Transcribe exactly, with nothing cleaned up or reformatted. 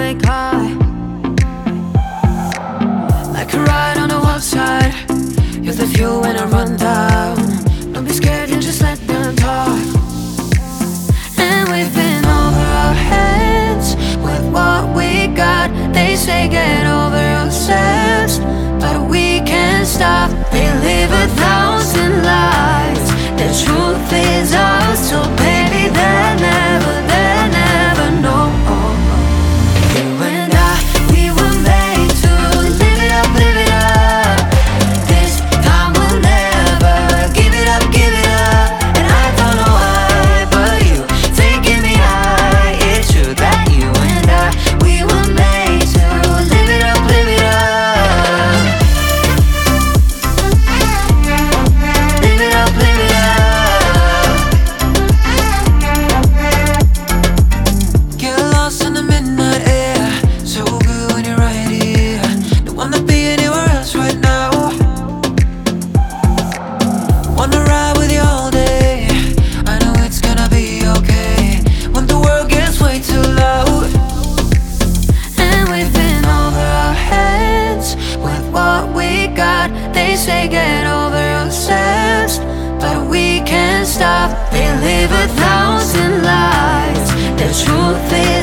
like high, like a ride on a wild side. You're the fuel when I run down. Don't be scared and just let them talk. And we've been over our heads with what we got. They say get over yourselves, but we can't stop. They live a thousand lives. The truth is ours, so baby they'll never, they'll never know. You and I, we were made to live it up, live it up. This time we'll never give it up, give it up. And I don't know why, but you taking me high. It's true that you and I, we were made to live it up, live it up. Live it up, live it up. Get lost in the midnight air, so good when you're right here. Don't wanna be anywhere else right now. Wanna ride with you all day. I know it's gonna be okay when the world gets way too loud. And we've been over our heads with what we got. They say get over yourselves, but we can't stop. They live a thousand lives. The truth is